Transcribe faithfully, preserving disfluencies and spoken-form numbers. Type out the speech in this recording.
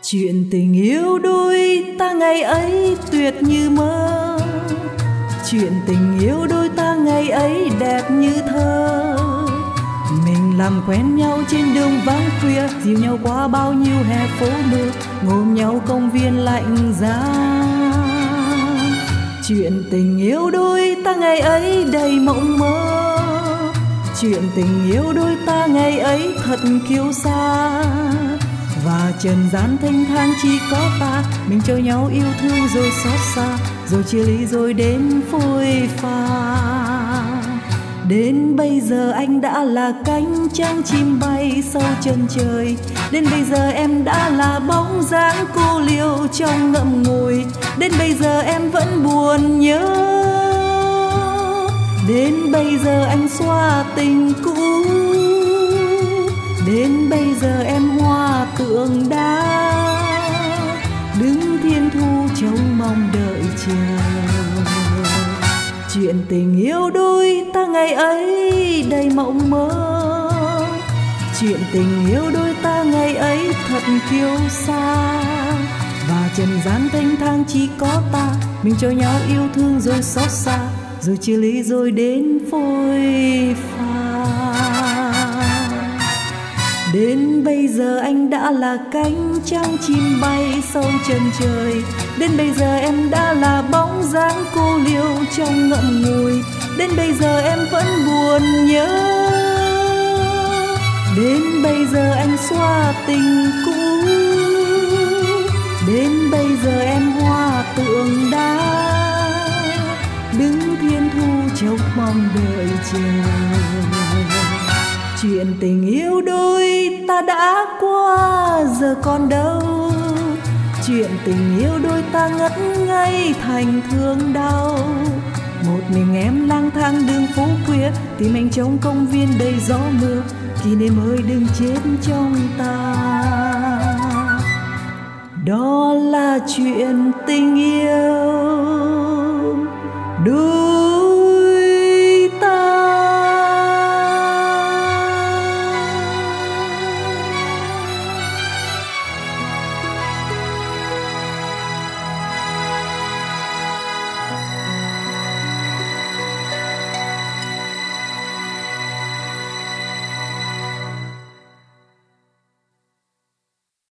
Chuyện tình yêu đôi ta ngày ấy tuyệt như mơ, chuyện tình yêu đôi ta ngày ấy đẹp như thơ. Mình làm quen nhau trên đường vắng khuya, dìu nhau qua bao nhiêu hè phố mưa, ngồi nhau công viên lạnh giá. Chuyện tình yêu đôi ta ngày ấy đầy mộng mơ, chuyện tình yêu đôi ta ngày ấy thật kiêu sa. Và trần gian thênh thang chỉ có ta, mình cho nhau yêu thương rồi xót xa, rồi chia ly rồi đến phôi pha. Đến bây giờ anh đã là cánh trăng chim bay sâu chân trời, đến bây giờ em đã là bóng dáng cô liêu trong ngậm ngùi, đến bây giờ em vẫn buồn nhớ. Đến bây giờ anh xoa tình cũ, đến bây giờ em hoa tượng đá, đứng thiên thu trông mong đợi chờ. Chuyện tình yêu đôi ta ngày ấy đầy mộng mơ, chuyện tình yêu đôi ta ngày ấy thật kiêu sa. Và trần gian thênh thang chỉ có ta, mình cho nhau yêu thương rồi xót xa, rồi chia ly rồi đến phôi pha. Đến bây giờ anh đã là cánh trăng chim bay sâu chân trời, đến bây giờ em đã là bóng dáng cô liêu trong ngậm ngùi, đến bây giờ em vẫn buồn nhớ. Đến bây giờ anh xoa tình cũ, đến bây giờ em hoa tượng đá, đứng thiên thu trông mong đợi chờ. Chuyện tình yêu đôi ta đã qua giờ còn đâu, chuyện tình yêu đôi ta ngất ngây thành thương đau. Một mình em lang thang đường phố khuya, tìm anh trong công viên đầy gió mưa, kỷ niệm ơi đừng chết trong ta. Đó là chuyện tình yêu đôi.